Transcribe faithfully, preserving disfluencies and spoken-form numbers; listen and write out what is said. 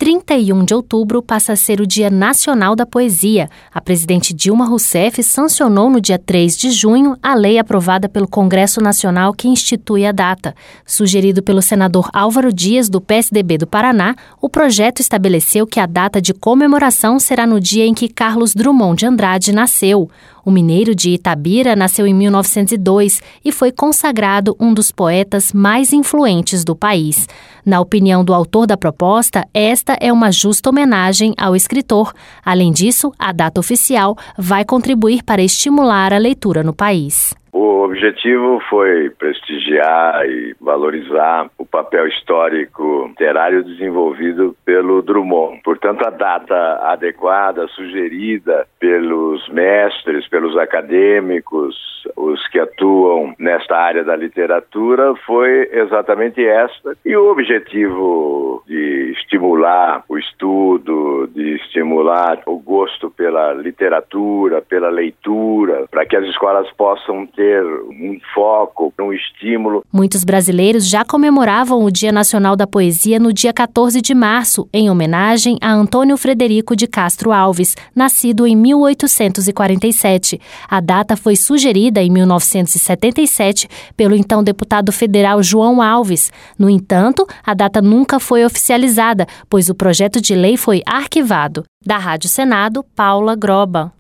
trinta e um de outubro passa a ser o Dia Nacional da Poesia. A presidente Dilma Rousseff sancionou no dia três de junho a lei aprovada pelo Congresso Nacional que institui a data. Sugerido pelo senador Álvaro Dias, do P S D B do Paraná, o projeto estabeleceu que a data de comemoração será no dia em que Carlos Drummond de Andrade nasceu. O mineiro de Itabira nasceu em mil novecentos e dois e foi consagrado um dos poetas mais influentes do país. Na opinião do autor da proposta, esta é uma justa homenagem ao escritor. Além disso, a data oficial vai contribuir para estimular a leitura no país. O objetivo foi prestigiar e valorizar o papel histórico literário desenvolvido pelo Drummond. Portanto, a data adequada, sugerida pelos mestres, pelos acadêmicos, os que atuam nesta área da literatura, foi exatamente esta. E o objetivo de estimular o estudo, de estimular o gosto pela literatura, pela leitura, para que as escolas possam ter um foco, um estímulo. Muitos brasileiros já comemoravam o Dia Nacional da Poesia no dia quatorze de março, em homenagem a Antônio Frederico de Castro Alves, nascido em mil oitocentos e quarenta e sete. A data foi sugerida em mil novecentos e setenta e sete pelo então deputado federal João Alves. No entanto, a data nunca foi oficializada, pois o projeto de lei foi arquivado. Da Rádio Senado, Paula Groba.